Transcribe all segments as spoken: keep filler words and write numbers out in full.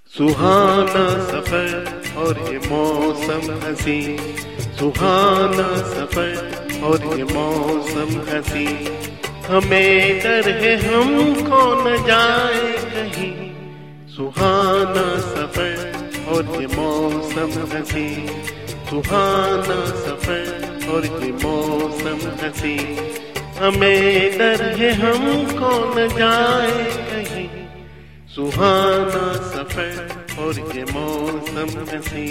सुहाना सफर और ये मौसम हंसी, सुहाना सफर और ये मौसम हंसी। हमें डर है हमको न जाए कहीं, सुहाना सफर और ये मौसम हंसी, सुहाना सफर और ये मौसम हंसी। हमें डर है हमको न जाए कहीं, सुहाना सफर और ये मौसम हंसी।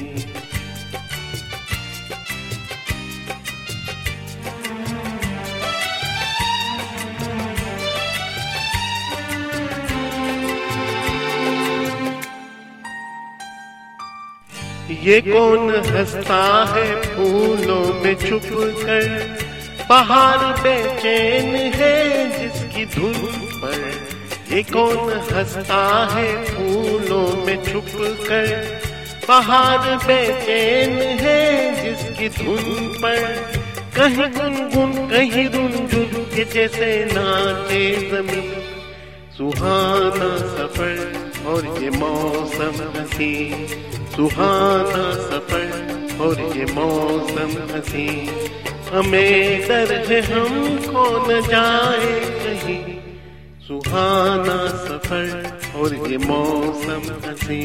ये कौन हंसता है फूलों में छुप कर, बाहर बेचैन है जिसकी धुन पर। ये कौन हंसता है फूलों में छुप कर, बाहर बेचैन है जिसकी धुन पर। कहीं गुनगुन कहीं रुनझुन के जैसे नाचे ज़मीं, सुहाना सफर और ये मौसम हंसी, सुहाना सफर और ये मौसम हंसी। हमें डर है हमको न जाए कहीं, सुहाना सफर और ये मौसम हंसी।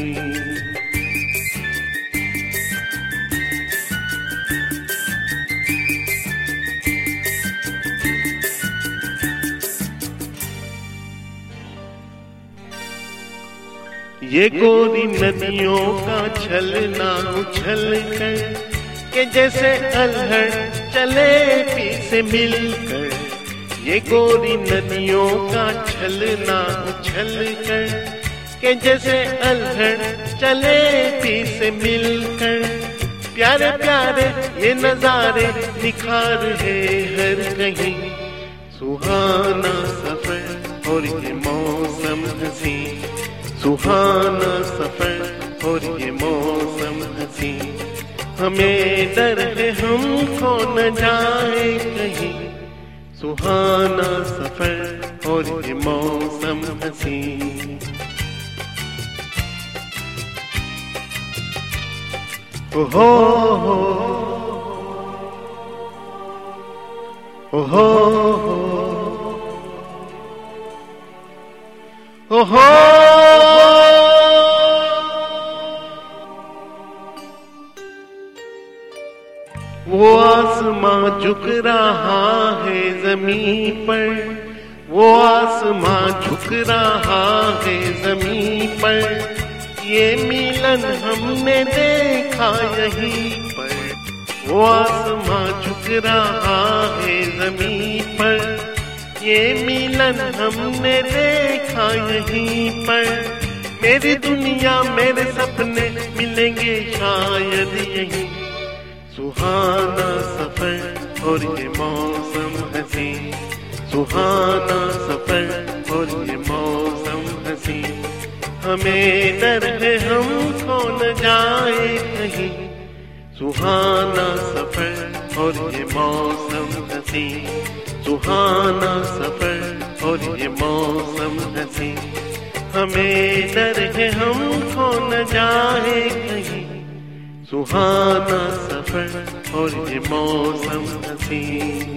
ये गोरी नदियों का छलना उछल कर के जैसे अल्हड़ चले पी से मिलकर। ये गोरी नदियों का छलना उछल कर के जैसे अल्हड़ चले पी से मिलकर। प्यारे प्यारे ये नजारे निखार है हर कहीं, सुहाना सफर और ये मौसम हंसी, सुहाना सफर और ये मौसम हंसी। हमें डर है हमको न जाए कहीं, सुहाना सफर और ये मौसम हंसी। ओहो ओहो ओहो वो आसमां झुक रहा है जमीन पर, वो आसमां झुक रहा है जमीन पर। ये मिलन हमने देखा यहीं पर, वो आसमां झुक रहा है जमीन पर। ये मिलन हमने देखा यहीं पर। मेरी दुनिया मेरे सपने मिलेंगे शायद यहीं, सुहाना सफर और ये मौसम हंसी, सुहाना सफर और ये मौसम हंसी। हमें डर है हमको न जाए कहीं, सुहाना सफर और ये मौसम हंसी, सुहाना सफर और ये मौसम हंसी। हमें डर है हमको न जाए कहीं, सुहाना सफर और ये मौसम हंसी।